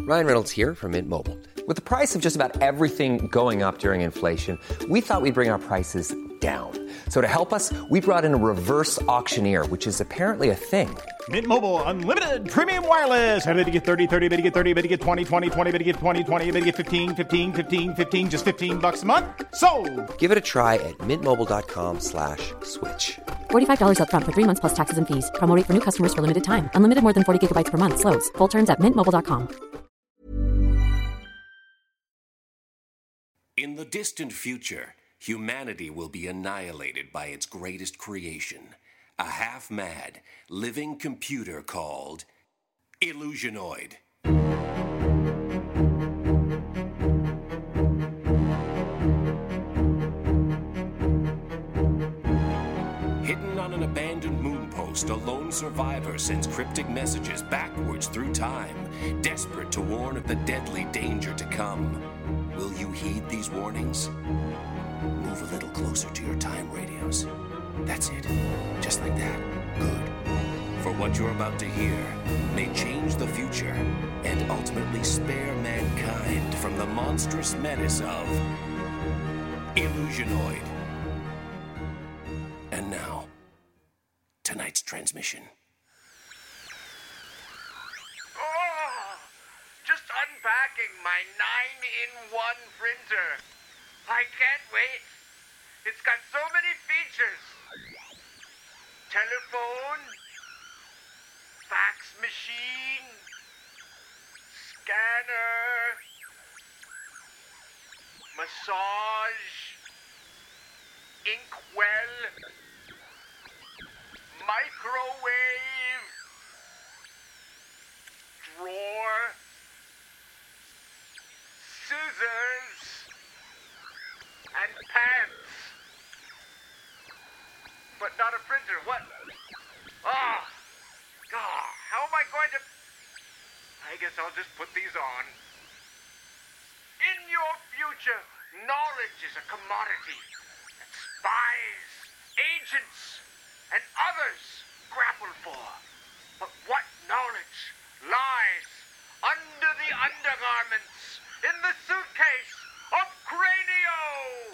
Ryan Reynolds here from Mint Mobile. With the price of just about everything going up during inflation, we thought we'd bring our prices down. So to help us, we brought in a reverse auctioneer, which is apparently a thing. Mint Mobile Unlimited Premium Wireless. How to get 30, 30, bit to get 30, bit to get 20, 20, 20, bit to get 20, 20, bit to get 15, 15, 15, 15, just $15 a month? Sold! Give it a try at mintmobile.com/switch. $45 up front for 3 months plus taxes and fees. Promo rate for new customers for limited time. Unlimited more than 40 gigabytes per month. Slows full terms at mintmobile.com. In the distant future, humanity will be annihilated by its greatest creation, a half-mad, living computer called Illusionoid. Hidden on an abandoned moon post, a lone survivor sends cryptic messages backwards through time, desperate to warn of the deadly danger to come. Will you heed these warnings? Move a little closer to your time radios. That's it. Just like that. Good. For what you're about to hear may change the future and ultimately spare mankind from the monstrous menace of Illusionoid. And now, tonight's transmission. Just unpacking my 9-in-1 printer. I can't wait. It's got so many features. Telephone, fax machine, scanner, massage, inkwell, microwave, drawer, scissors, and pants. But not a printer. What? Ah! God, how am I going to... I guess I'll just put these on. In your future, knowledge is a commodity that spies, agents, and others grapple for. But what knowledge lies under the undergarments in the suitcase of Cranio?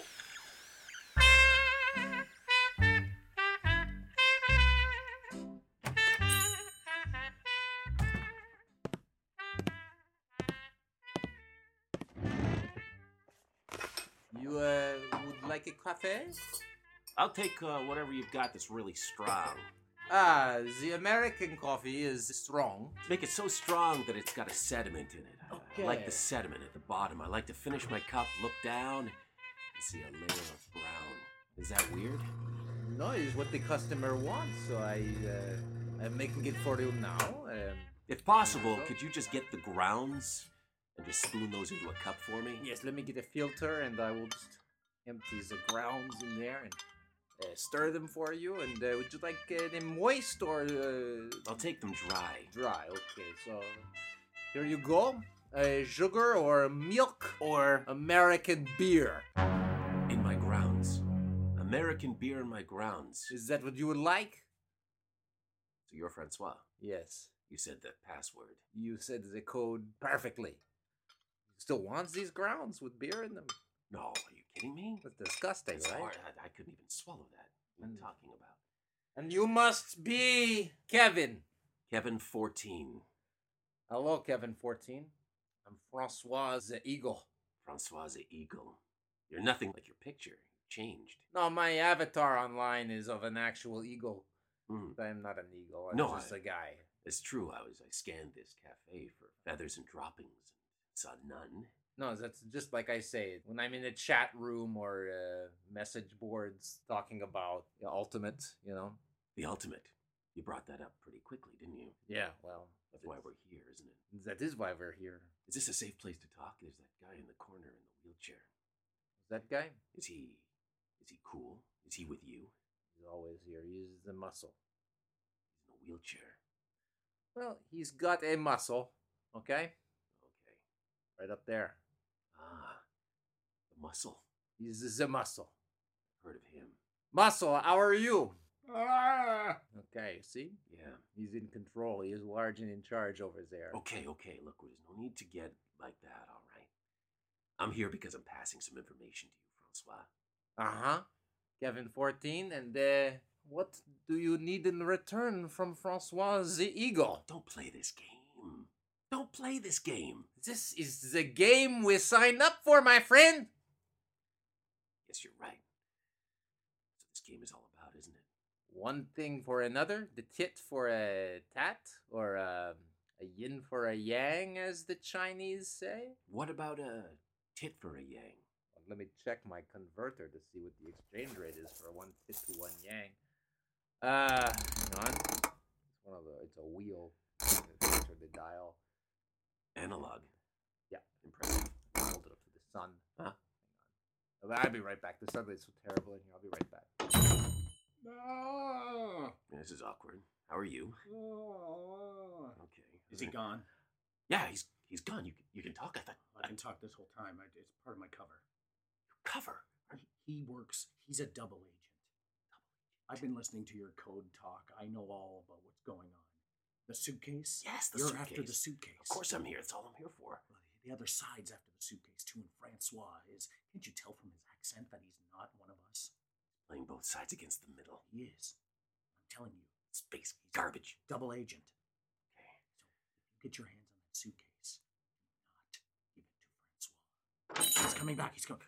You would like a cafe? I'll take whatever you've got that's really strong. The American coffee is strong. Make it so strong that it's got a sediment in it. Okay. I like the sediment at the bottom. I like to finish my cup, look down, and see a layer of brown. Is that weird? No, it's what the customer wants, so I'm making it for you now. If possible, could you just get the grounds and just spoon those into a cup for me? Yes, let me get a filter, and I will just empty the grounds in there and stir them for you. And would you like them moist or I'll take them dry. dry? Okay, so here you go. Sugar or milk or American beer? In my grounds. American beer in my grounds. Is that what you would like? So you're Francois. Yes. You said the password. You said the code perfectly. Still wants these grounds with beer in them? No, are you kidding me? That's disgusting, That's right? hard. I couldn't even swallow that. What are you talking about? And you must be Kevin. Kevin 14. Hello, Kevin 14. I'm Francois the Eagle. Francois the Eagle. You're nothing like your picture. You changed. No, my avatar online is of an actual eagle. Mm. I'm not an eagle. I'm No, just a guy. It's true. I scanned this cafe for feathers and droppings and saw none. No, that's just like I say. When I'm in a chat room or message boards talking about the ultimate, you know. The ultimate. You brought that up pretty quickly, didn't you? Yeah, well. That's why we're here, isn't it? That is why we're here. Is this a safe place to talk? There's that guy in the corner in the wheelchair. That guy? Is he cool? Is he with you? He's always here. He's the muscle. He's in a wheelchair. Well, he's got a muscle, okay? Okay. Right up there. Ah, the muscle. He's the muscle. Heard of him. Muscle, how are you? Okay, see? Yeah. He's in control. He is large and in charge over there. Okay. Look, there's no need to get like that, all right? I'm here because I'm passing some information to you, Francois. Uh-huh. Kevin 14, and what do you need in return from Francois the Eagle? Don't play this game. Don't play this game. This is the game we signed up for, my friend. Yes, you're right. So this game is all about, isn't it? One thing for another, the tit for a tat, or a yin for a yang, as the Chinese say. What about a tit for a yang? Let me check my converter to see what the exchange rate is for one tit to one yang. Hang on. It's a wheel. Enter the dial. Analog. Yeah. Impressive. Hold it up to the sun. Huh? Hang on. I'll be right back. The sunlight's so terrible in here. I'll be right back. This is awkward. How are you? Okay. Is he gone? Yeah, he's gone. You can talk. I thought I can talk this whole time. It's part of my cover. Cover. He works. He's a double agent. I've been listening to your code talk. I know all about what's going on. The suitcase? Yes, the You're suitcase. after the suitcase. Of course I'm here. That's all I'm here for. Well, the other side's after the suitcase, too, and Francois is... Can't you tell from his accent that he's not one of us? Playing both sides against the middle. He is. I'm telling you. Space garbage. Double agent. Okay. So, if you get your hands on that suitcase, do not give it to Francois. He's coming back. He's coming.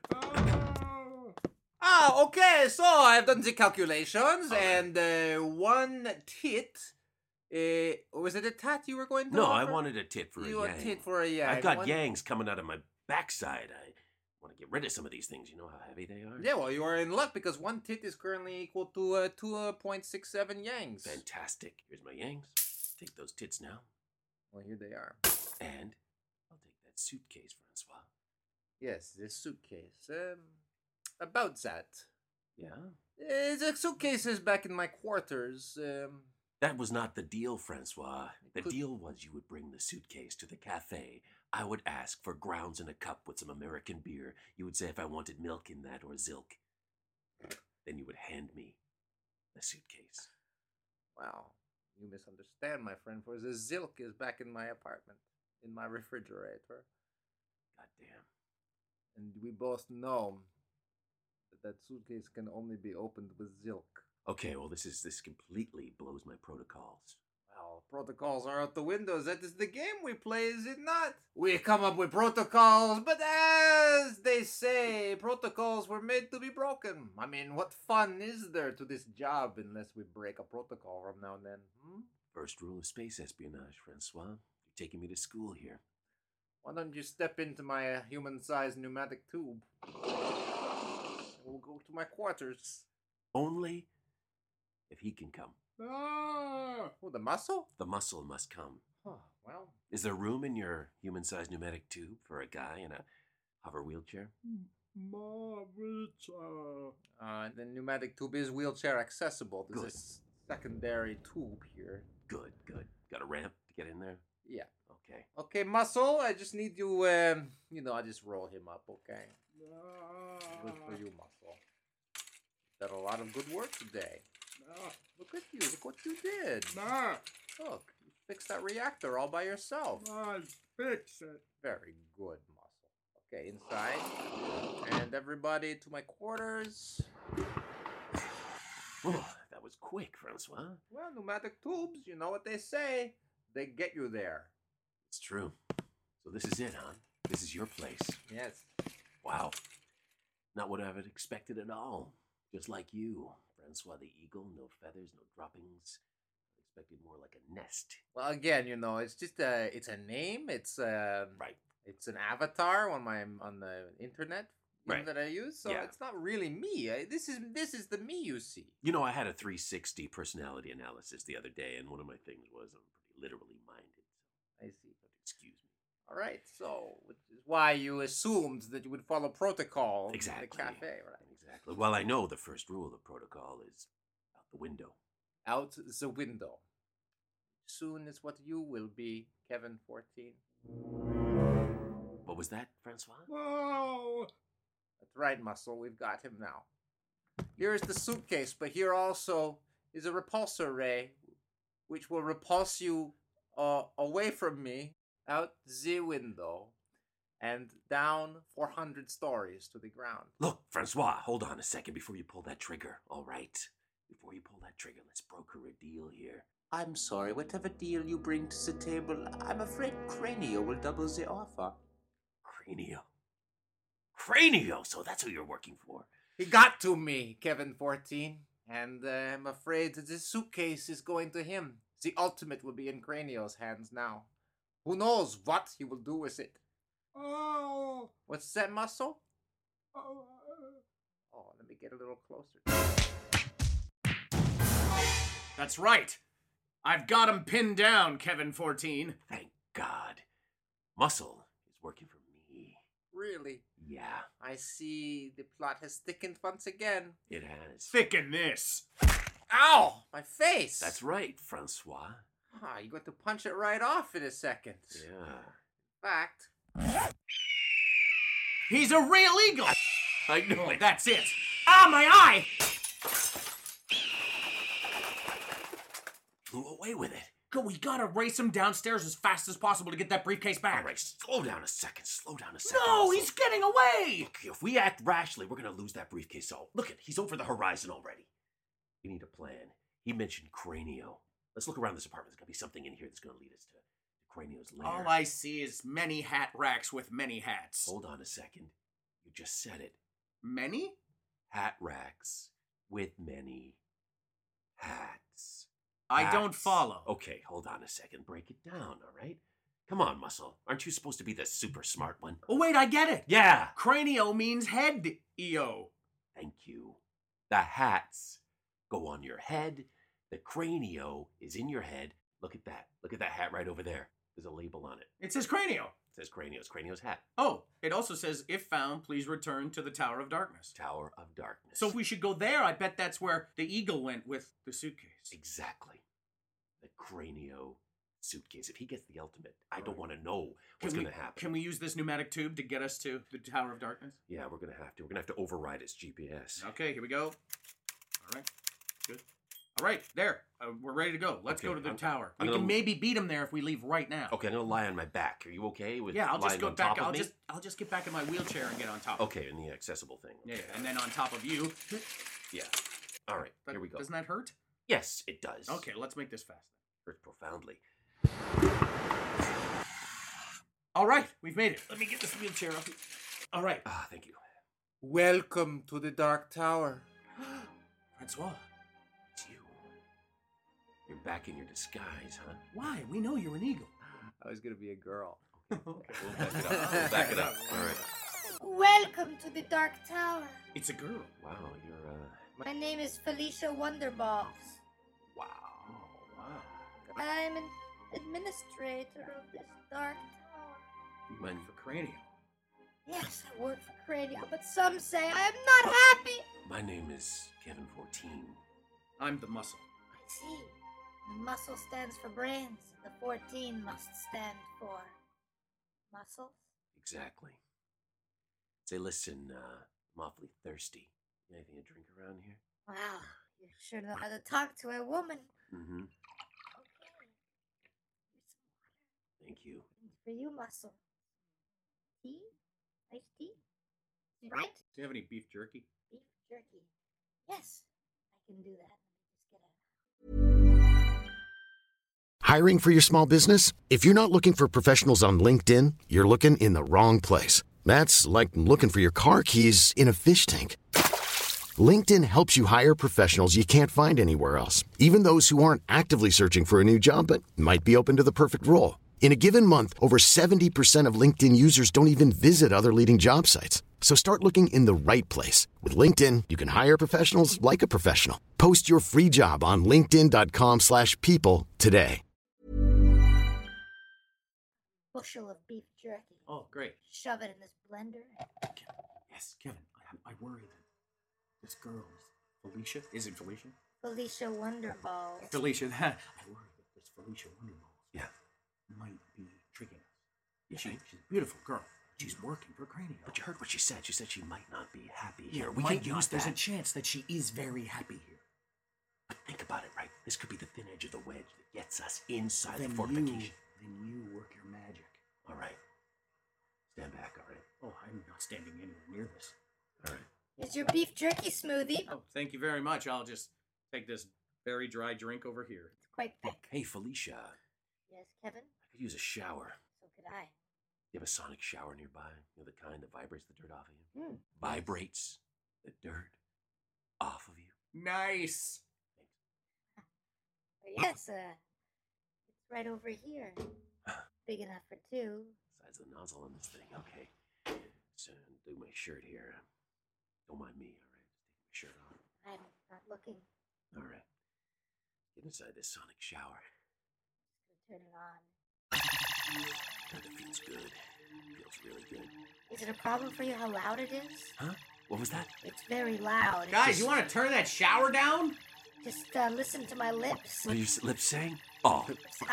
Okay, so I've done the calculations, and one tit. Was it a tat you were going to No, offer? I wanted a tit for a You yang. a tit for a yang. I've got One- yangs coming out of my backside. I want to get rid of some of these things. You know how heavy they are? Yeah, well, you are in luck because one tit is currently equal to 2.67 yangs. Fantastic. Here's my yangs. Take those tits now. Well, here they are. And I'll take that suitcase, Francois. Yes, this suitcase. About that. Yeah? The suitcase is back in my quarters. That was not the deal, Francois. The Could- deal was you would bring the suitcase to the cafe. I would ask for grounds in a cup with some American beer. You would say if I wanted milk in that or Zilk. Then you would hand me the suitcase. Wow, you misunderstand, my friend, for the Zilk is back in my apartment, in my refrigerator. Goddamn. And we both know that suitcase can only be opened with Zilk. Okay, well, this completely blows my protocols. Well, protocols are out the windows. That is the game we play, is it not? We come up with protocols, but as they say, protocols were made to be broken. I mean, what fun is there to this job unless we break a protocol from now and then? First rule of space espionage, Francois. You're taking me to school here. Why don't you step into my human-sized pneumatic tube? We'll go to my quarters. Only if he can come. Oh, the muscle? The muscle must come. Oh, well. Is there room in your human-sized pneumatic tube for a guy in a hover wheelchair? The pneumatic tube is wheelchair accessible. There's Good. a secondary tube here. Good. Got a ramp to get in there? Yeah. Okay. Okay, muscle. I just need you. I just roll him up. Okay. Good for you, muscle. Did a lot of good work today. Look at you. Look what you did. Look, you fixed that reactor all by yourself. Fix it. Very good, muscle. Okay, inside. And everybody to my quarters. Oh, that was quick, Francois. Well, pneumatic tubes, you know what they say. They get you there. It's true. So this is it, huh? This is your place. Yes. Wow. Not what I would expected at all. Just like you, Francois the Eagle. No feathers, no droppings. I expected more like a nest. Well, again, it's just it's a name. It's Right. It's an avatar on the internet Right. that I use. So Yeah. it's not really me. This is the me you see. You know, I had a 360 personality analysis the other day, and one of my things was I'm pretty literally minded. I see. So excuse me. All right. So, which is why you assumed that you would follow protocol Exactly. in the cafe, right? Exactly. Well, I know the first rule of protocol is out the window. Out the window. Soon is what you will be, Kevin 14. What was that, Francois? Whoa! That's right, muscle. We've got him now. Here's the suitcase, but here also is a repulsor ray, which will repulse you away from me, out the window, and down 400 stories to the ground. Look, Francois, hold on a second before you pull that trigger, all right? Before you pull that trigger, let's broker a deal here. I'm sorry, whatever deal you bring to the table, I'm afraid Cranio will double the offer. Cranio, so that's who you're working for. He got to me, Kevin 14, and I'm afraid this suitcase is going to him. The ultimate will be in Cranio's hands now. Who knows what he will do with it? Oh! What's that, Muscle? Oh, let me get a little closer. That's right. I've got him pinned down, Kevin 14. Thank God. Muscle is working for me. Really? Yeah, I see the plot has thickened once again. it has. Thicken this. Ow! My face! That's right, Francois. Ah, you're going to punch it right off in a second. Yeah. In fact, He's a real eagle. I know it. That's it. Ah, my eye! Flew away with it. Go, we gotta race him downstairs as fast as possible to get that briefcase back. All right, slow down a second. No, Muscle. he's getting away! Look, if we act rashly, we're gonna lose that briefcase. So, look it, he's over the horizon already. We need a plan. He mentioned Cranio. Let's look around this apartment. There's gonna be something in here that's gonna lead us to Cranio's lair. All I see is many hat racks with many hats. Hold on a second. You just said it. Many? Hat racks with many hats. I don't follow. Okay, hold on a second. Break it down, all right? Come on, Muscle. Aren't you supposed to be the super smart one? Oh, wait, I get it. Yeah. Cranio means head, EO. Thank you. The hats go on your head. The Cranio is in your head. Look at that. Look at that hat right over there. There's a label on it. It says Cranio. It says Cranio. It's Cranio's hat. Oh, it also says, if found, please return to the Tower of Darkness. Tower of Darkness. So if we should go there, I bet that's where the eagle went with the suitcase. Exactly. The Cranio suitcase. If he gets the ultimate, I don't want to know what's going to happen. Can we use this pneumatic tube to get us to the Tower of Darkness? Yeah, we're going to have to. We're going to have to override its GPS. Okay, here we go. All right. Good. All right, there. We're ready to go. Let's Okay, go to the I'm- tower. I'm We gonna- can maybe beat him there if we leave right now. Okay, I'm going to lie on my back. Are you okay with Yeah, I'll just lying go on back. top of me? I'll just get back in my wheelchair and get on top. Okay, in the accessible thing. Yeah, and then on top of you. Yeah. All right, here we go. Doesn't that hurt? Yes, it does. Okay, let's make this fast. Hurts profoundly. All right, we've made it. Let me get this wheelchair up. All right. Ah, thank you. welcome to the Dark Tower. Francois, It's you. You're back in your disguise, huh? why? We know you're an eagle. I was going to be a girl. Okay, we'll back it up. We'll back it up. All right. Welcome to the Dark Tower. It's a girl. Wow, you're, My name is Felicia Wonderballs. wow. I'm an administrator of this Dark Tower. You mind For Cranio. Yes, I work for Cranio, but some say I am not happy. My name is Kevin 14. I'm the muscle. I see. The muscle stands for brains. The 14 must stand for muscles. Exactly. Say, listen, I'm awfully thirsty. You anything to drink around here? Wow, you sure know how to talk to a woman. Mm-hmm. Okay. Here's some water. Thank you. And for you, muscle. Tea? Iced tea? Right? Do you have any beef jerky? Beef jerky. Yes, I can do that. Let me just get a... Hiring for your small business? If you're not looking for professionals on LinkedIn, you're looking in the wrong place. That's like looking for your car keys in a fish tank. LinkedIn helps you hire professionals you can't find anywhere else, even those who aren't actively searching for a new job but might be open to the perfect role. In a given month, over 70% of LinkedIn users don't even visit other leading job sites. So start looking in the right place. With LinkedIn, you can hire professionals like a professional. Post your free job on linkedin.com/people today. bushel of beef jerky. Oh, great. Shove it in this blender. Yes, Kevin, I worry that this girl, Felicia, is it Felicia? Felicia Wonderballs. Felicia, I worry that this Felicia Wonderballs might be tricking us. You She's think? a beautiful girl. She's working for Cranio. But you heard what she said. She said she might not be happy here. We Might can not. use There's that. a chance that she is very happy here. Think about it, right? This could be the thin edge of the wedge that gets us inside Then the fortification. Then you work your magic. All right. Stand back, all right? Oh, I'm not standing anywhere near this. All right. Here's your beef jerky smoothie. Oh, thank you very much. I'll just take this very dry drink over here. It's quite thick. Hey, Felicia. Yes, Kevin? I could use a shower. So could I. You have a sonic shower nearby? You know, the kind that vibrates the dirt off of you? Mm. Vibrates the dirt off of you? Nice. Yes, it's right over here. Big enough for two. Size of the nozzle on this thing, okay. So, do my shirt here. Don't mind me, all right? Just take my shirt off. I'm not looking. All right. Get inside this sonic shower. Just gonna turn it on. God, that feels good. Feels really good. Is it a problem for you how loud it is? Huh? What was that? It's very loud. Guys, you want to turn that shower down? Just listen to my lips. What are your lips saying? Oh.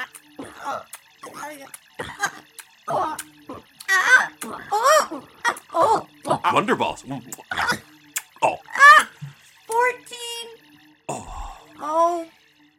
Wonderballs. Oh. 14. Oh.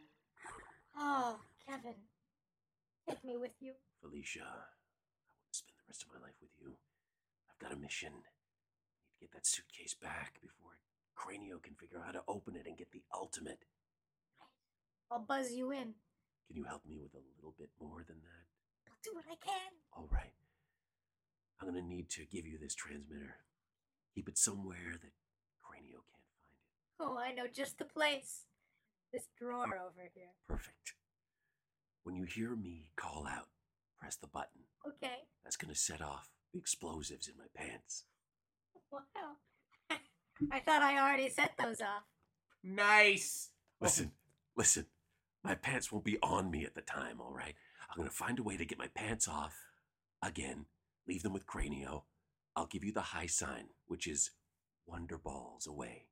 Oh, Kevin. Take me with you. Felicia, I want to spend the rest of my life with you. I've got a mission. I need to get that suitcase back before Cranio can figure out how to open it and get the ultimate. I'll buzz you in. Can you help me with a little bit more than that? I'll do what I can. All right. I'm going to need to give you this transmitter. Keep it somewhere that Cranio can't find it. Oh, I know just the place. This drawer over here. Perfect. When you hear me call out, press the button. Okay. That's going to set off the explosives in my pants. Wow. I thought I already set those off. Nice. Listen. My pants won't be on me at the time, all right? I'm going to find a way to get my pants off. Again, leave them with Cranio. I'll give you the high sign, which is Wonder Balls away.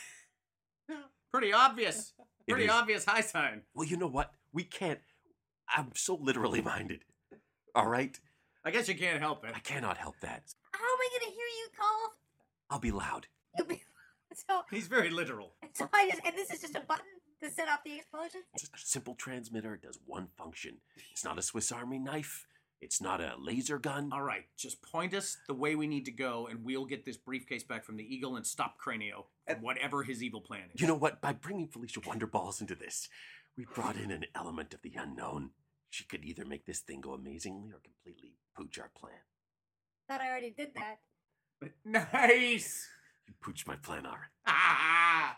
Pretty obvious. It Pretty is. obvious high sign. Well, you know what? We can't. I'm so literally minded. All right? I guess you can't help it. I cannot help that. How am I going to hear you call? I'll be loud. You'll be... So He's very literal. and this is just a button to set off the explosion? It's a simple transmitter. It does one function. It's not a Swiss Army knife. It's not a laser gun. All right, just point us the way we need to go, and we'll get this briefcase back from the Eagle and stop Cranio from whatever his evil plan is. You know what? By bringing Felicia Wonderballs into this, we brought in an element of the unknown. She could either make this thing go amazingly or completely pooch our plan. Thought I already did that. Nice! You pooched my plan, all right. Ah!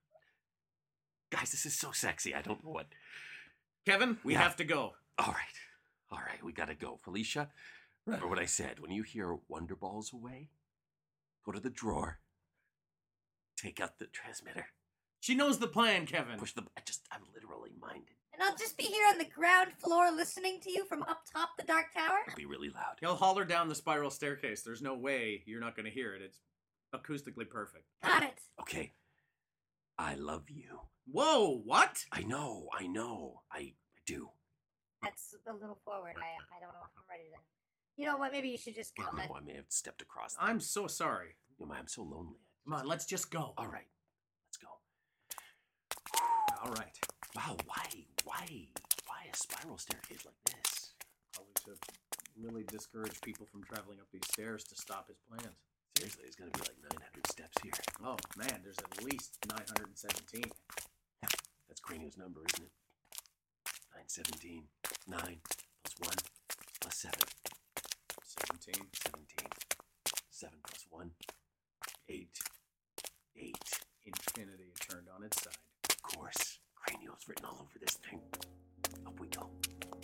Guys, this is so sexy. I don't know what. Kevin, we have to go. All right, we gotta go. Felicia, remember what I said. When you hear Wonderballs away, go to the drawer, take out the transmitter. She knows the plan, Kevin. Push the. I'm literally minded. And I'll just be here on the ground floor listening to you from up top the Dark Tower? It'll be really loud. He'll holler down the spiral staircase. There's no way you're not going to hear it. It's acoustically perfect. Got it. Okay. I love you. Whoa, what? I know. I do. That's a little forward. I don't know if I'm ready to... You know what? Maybe you should just go. Oh, no, I may have stepped across that. I'm so sorry. You know, I'm so lonely. Come on, let's just go. All right. Let's go. All right. Wow, why a spiral staircase like this? Probably to really discourage people from traveling up these stairs to stop his plans. Seriously, it's gonna be like 900 steps here. Oh, man, there's at least 917. That's Cranio's number, isn't it? 917. 9 plus 1 plus 7. 17. 17. 7 plus 1. 8. 8. Infinity turned on its side. Of course. Cranio's written all over this thing. Up we go.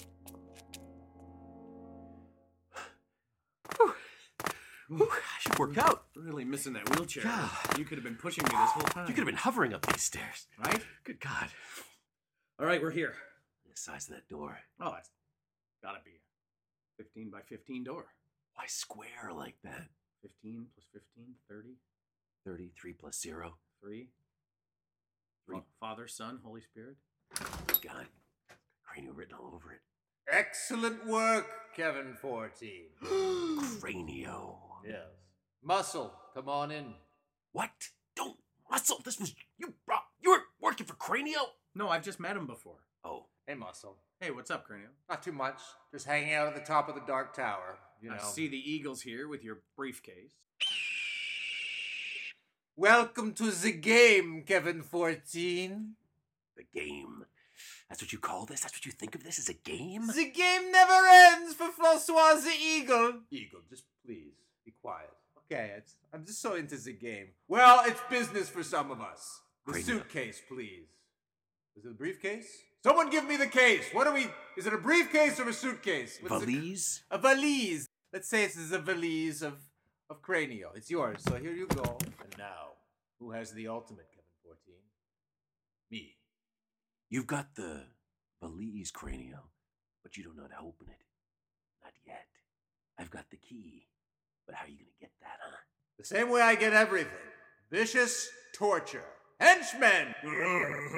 Whew, I should work out. Really missing that wheelchair. Yeah. You could have been pushing me this whole time. You could have been hovering up these stairs. Right? Good God. All right, we're here. The size of that door. Oh, it's gotta be a 15 by 15 door. Why square like that? 15 plus 15, 30. 33 plus 0. 3. 3. Father, Son, Holy Spirit. God. Cranio written all over it. Excellent work, Kevin 14. Cranio. Yes. Muscle, come on in. What? Don't muscle. This was you were working for Cranio? No, I've just met him before. Oh. Hey, Muscle. Hey, what's up, Cranium? Not too much. Just hanging out at the top of the Dark Tower. You know. I see the Eagles here with your briefcase. Welcome to the game, Kevin 14. The game. That's what you call this? That's what you think of this as a game? The game never ends for Francois the Eagle. Eagle, just please be quiet. Okay, I'm just so into the game. Well, it's business for some of us. The Cranium. suitcase, please. Is it a briefcase? Someone give me the case. Is it a briefcase or a suitcase? Valise? A valise. Let's say this is a valise of Cranio. It's yours, so here you go. And now, who has the ultimate, Kevin 14? Me. You've got the valise, Cranio, but you don't know how to open it. Not yet. I've got the key. But how are you going to get that, huh? The same way I get everything. Vicious torture. Henchmen! We got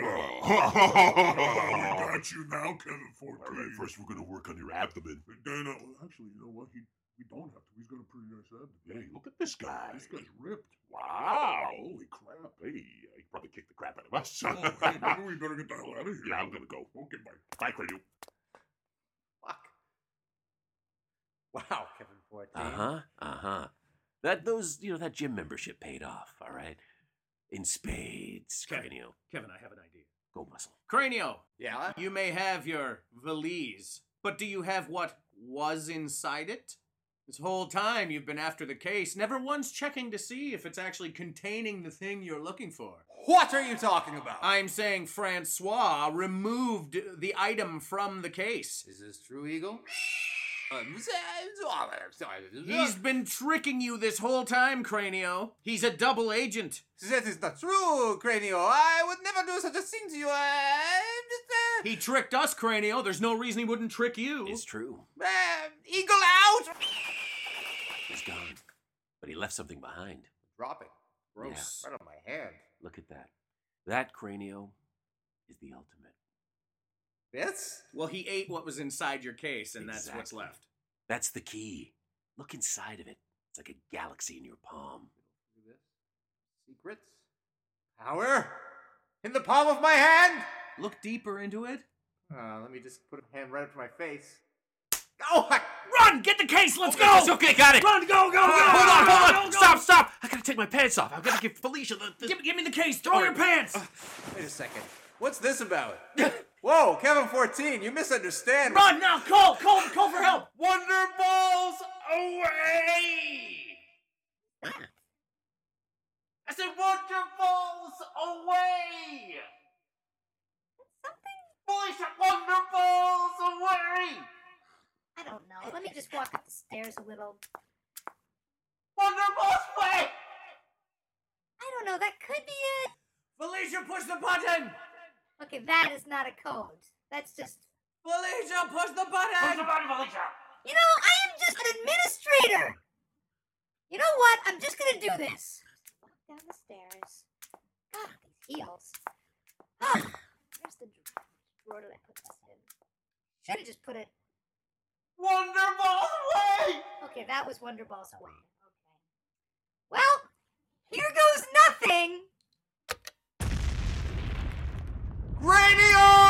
you now, Kevin 14. All right, first we're going to work on your abdomen. Actually, you know what? We don't have to. He's got a pretty nice abdomen. Hey, look at this guy. This guy's ripped. Wow. Holy crap. Hey, he probably kicked the crap out of us. Hey, maybe we better get the hell out of here. Yeah, I'm going to go. Okay, bye. Bye, Cranium. Fuck. Wow, Kevin 14. That gym membership paid off, all right? In spades, Cranio. Kevin, I have an idea. Go, Muscle. Cranio! Yeah? You may have your valise, but do you have what was inside it? This whole time you've been after the case, never once checking to see if it's actually containing the thing you're looking for. What are you talking about? I'm saying Francois removed the item from the case. Is this true, Eagle? He's been tricking you this whole time, Cranio. He's a double agent. That is not true, Cranio. I would never do such a thing to you. He tricked us, Cranio. There's no reason he wouldn't trick you. It's true. Eagle out! He's gone. But he left something behind. Dropping. Gross. Yeah. Right on my hand. Look at that. That, Cranio, is the ultimate. This? Well, he ate what was inside your case, and that's what's left. That's the key. Look inside of it. It's like a galaxy in your palm. Secrets? Power? In the palm of my hand? Look deeper into it. Let me just put a hand right up to my face. Oh, Run! Get the case! Let's go! It's okay, got it! Run, go! Hold on! Stop! I gotta take my pants off. I've gotta give Felicia the... Give me the case! Throw your pants! Wait a second. What's this about? Whoa, Kevin 14, you misunderstand. Run now! Call for help! Wonder Balls away! I said Wonder Balls away! Something? Felicia, Wonder Balls away! I don't know. Let me just walk up the stairs a little. Wonder Balls away! I don't know. That could be it. Felicia, push the button! Okay, that is not a code. That's just... Felicia, push the button! Push the button, Felicia! You know, I am just an administrator! You know what? I'm just gonna do this. Walk down the stairs. God, these heels. Where's the drawer did I put this in? Should've just put it... Wonder Balls away! Okay, that was Wonder Balls away. Okay. Well, here goes nothing! Radio!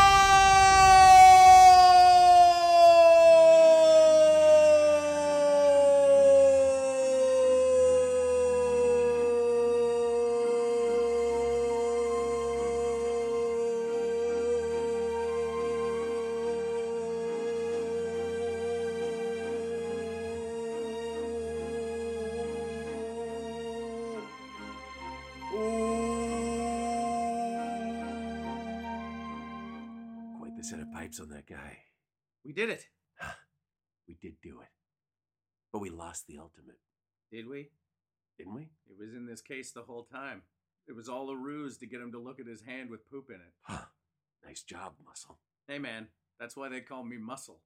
Set of pipes on that guy. We did it. We did do it. But we lost the ultimate. Did we? Didn't we? It was in this case the whole time. It was all a ruse to get him to look at his hand with poop in it. Nice job, Muscle. Hey, man. That's why they call me Muscle.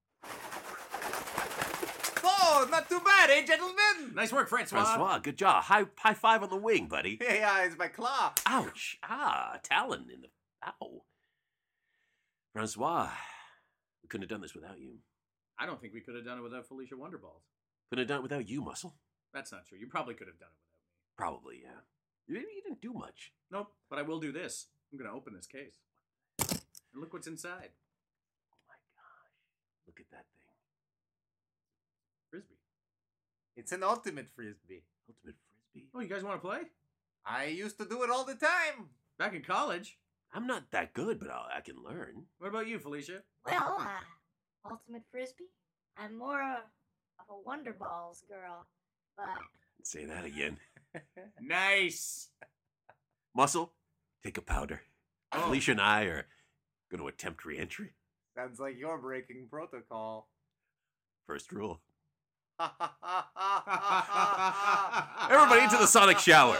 Oh, not too bad, eh, gentlemen? Nice work, Francois. Francois, good job. High five on the wing, buddy. Yeah, it's my claw. Ouch. Talon in the... Ow. Francois, we couldn't have done this without you. I don't think we could have done it without Felicia Wonderballs. Couldn't have done it without you, Muscle. That's not true. You probably could have done it without me. Probably, yeah. You didn't do much. Nope, but I will do this. I'm going to open this case. And look what's inside. Oh my gosh. Look at that thing. Frisbee. It's an ultimate Frisbee. Ultimate Frisbee. Oh, you guys want to play? I used to do it all the time. Back in college. I'm not that good, but I can learn. What about you, Felicia? Well, ultimate Frisbee? I'm more of a Wonder Balls girl, but... Say that again. Nice. Muscle, take a powder. Felicia and I are going to attempt re-entry. Sounds like you're breaking protocol. First rule. Everybody into the sonic shower.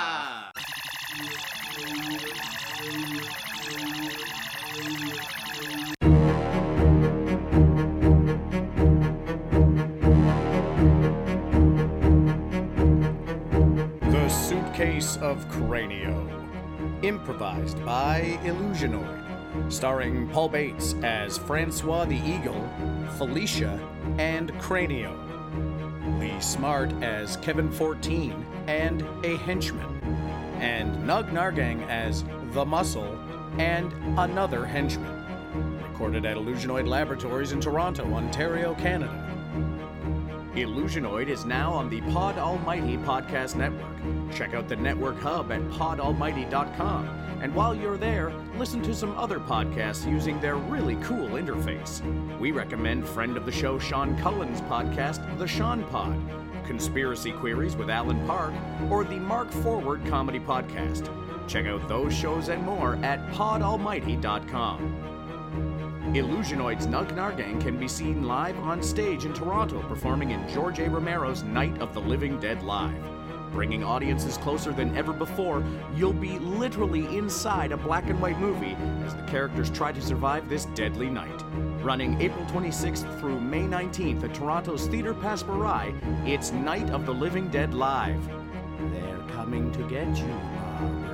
The Suitcase of Cranio. Improvised by Illusionoid. Starring Paul Bates as Francois the Eagle, Felicia, and Cranio. Lee Smart as Kevin 14 and a henchman. And Nug Nargang as the Muscle and another henchman. Recorded at Illusionoid Laboratories in Toronto, Ontario, Canada. Illusionoid is now on the Pod Almighty Podcast Network. Check out the network hub at podalmighty.com. And while you're there, listen to some other podcasts using their really cool interface. We recommend friend of the show Sean Cullen's podcast, The Sean Pod, Conspiracy Queries with Alan Park, or the Mark Forward Comedy Podcast. Check out those shows and more at podalmighty.com. Illusionoid's Nug Nargang can be seen live on stage in Toronto, performing in George A. Romero's Night of the Living Dead Live. Bringing audiences closer than ever before, you'll be literally inside a black and white movie as the characters try to survive this deadly night. Running April 26th through May 19th at Toronto's Theatre Passepartout, it's Night of the Living Dead Live. They're coming to get you, Barbara.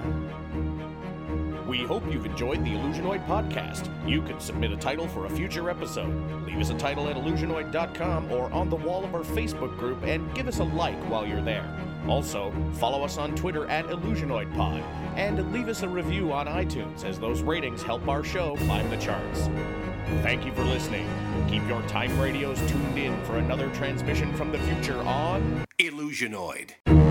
We hope you've enjoyed the Illusionoid podcast. You can submit a title for a future episode. Leave us a title at illusionoid.com or on the wall of our Facebook group and give us a like while you're there. Also, follow us on Twitter at IllusionoidPod and leave us a review on iTunes as those ratings help our show climb the charts. Thank you for listening. Keep your time radios tuned in for another transmission from the future on Illusionoid.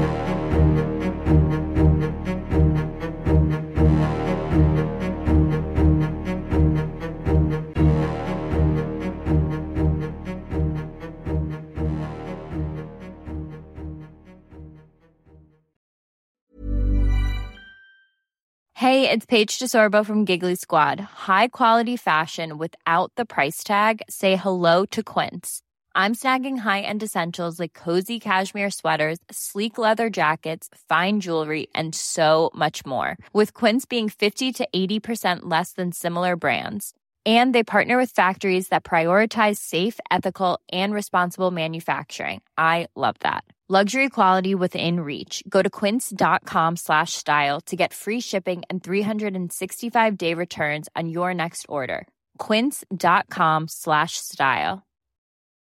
Hey, it's Paige DeSorbo from Giggly Squad. High quality fashion without the price tag. Say hello to Quince. I'm snagging high-end essentials like cozy cashmere sweaters, sleek leather jackets, fine jewelry, and so much more. With Quince being 50 to 80% less than similar brands. And they partner with factories that prioritize safe, ethical, and responsible manufacturing. I love that. Luxury quality within reach. Go to quince.com/style to get free shipping and 365-day returns on your next order. Quince.com/style.